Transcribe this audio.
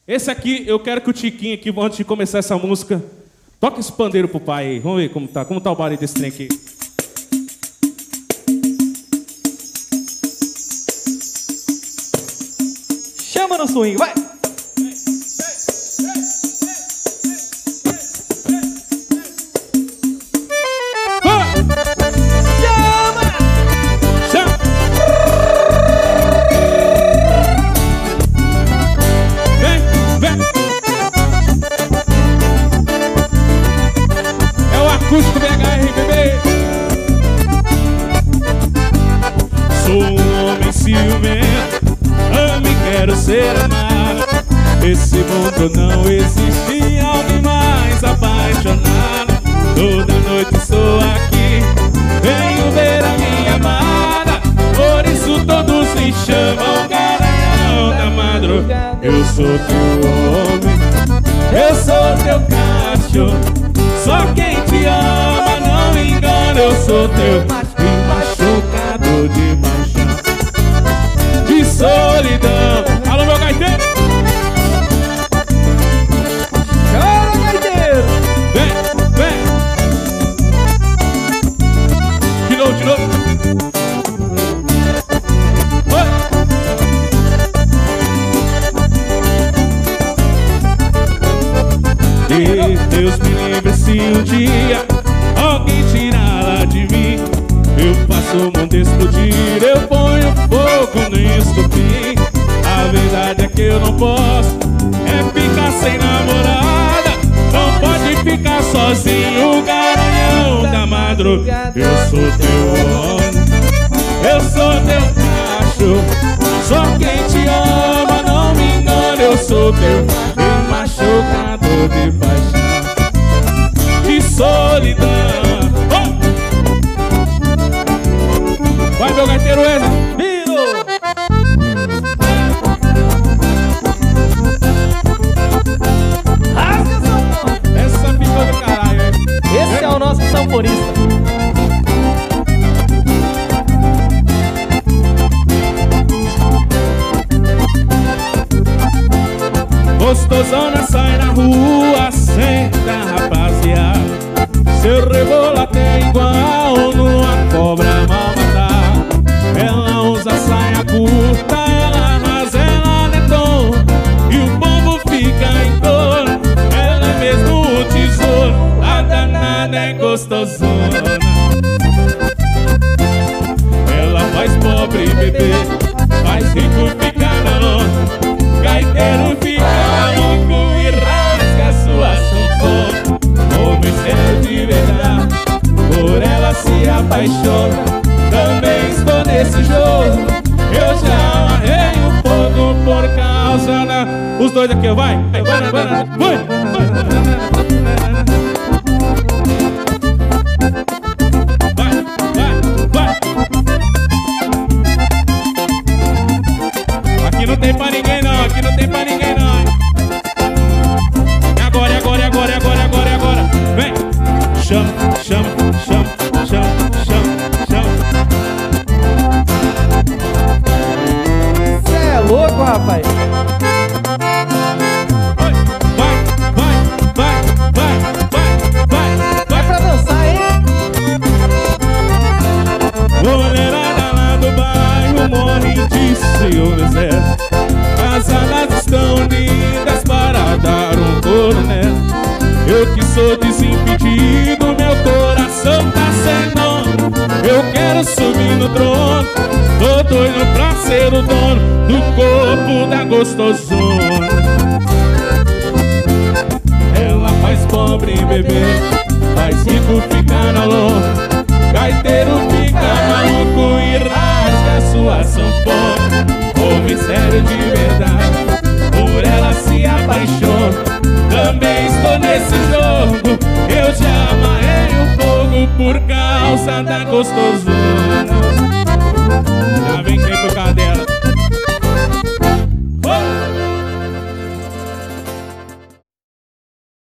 Esse aqui, eu quero que o Tiquinho aqui, antes de começar essa música, toque esse pandeiro pro pai aí. Vamos ver como tá o barulho desse trem aqui. Chama no swing, vai! Acústico BHR, bebê. Sou um homem ciumento, amo e quero ser amado. Nesse mundo não existe alguém mais apaixonado. Toda noite estou aqui, venho ver a minha amada. Por isso todos me chamam Garanhão da Madrugada. Eu sou teu homem, eu sou teu cachorro. Só quem te ama não me engana. Eu sou teu machucado de paixão, de solidão. Alô, meu gaiteiro! Chora, gaiteiro! Vem, vem! De novo, de novo! Deus me livre se um dia alguém tirar de mim. Eu faço o mundo explodir, eu ponho fogo no estupim. A verdade é que eu não posso ficar sem namorada. Não pode ficar sozinho, Garanhão da Madrugada. Eu sou teu homem, eu sou teu cachorro. Só quem te ama não me engana. Eu sou teu machucado de paixão, de solidão. Vai, meu gaiteiro, Eza! Viro! Rasga, sanfona! Essa ficou do caralho, hein? Esse é o nosso sanfonista. Gostosona sai na rua, senta, rapaziada. Seu rebolato é igual numa cobra mal matada. Ela usa saia curta, ela arrasa, ela detona, e o povo fica em torno. Ela é mesmo o tesouro, a danada é gostosona. Ela faz pobre beber, faz rico ficar na lona. Gaiteiro fica maluco e rasga sua sanfona. Homem sério de verdade, por ela se apaixona. Também estou nesse jogo, eu já amarrei o fogo por causa da... Os dois aqui, vai! Vai, vai, vai! Aqui não tem pra ninguém não, aqui não tem pra ninguém não. Agora, agora, agora, agora, agora, agora. Vem! Chama, chama, chama, chama, chama, chama. Cê é louco, rapaz! Vai, vai, vai, vai, vai, vai. Vai pra dançar, hein? Mulherada lá do bairro morre de ciúmes, é. Casadas estão unidas para dar um coronel. Eu que sou desimpedido, meu coração tá sem dono. Eu quero subir no trono, tô doido pra ser o dono do corpo da gostosona. Ela faz pobre beber, faz rico ficar na lona. Gaiteiro fica maluco e rasga sua sanfona. Homem sério de verdade, por ela se apaixona. Também estou nesse jogo, eu já amarrei o fogo por causa da gostosona. Já vem quem por causa dela.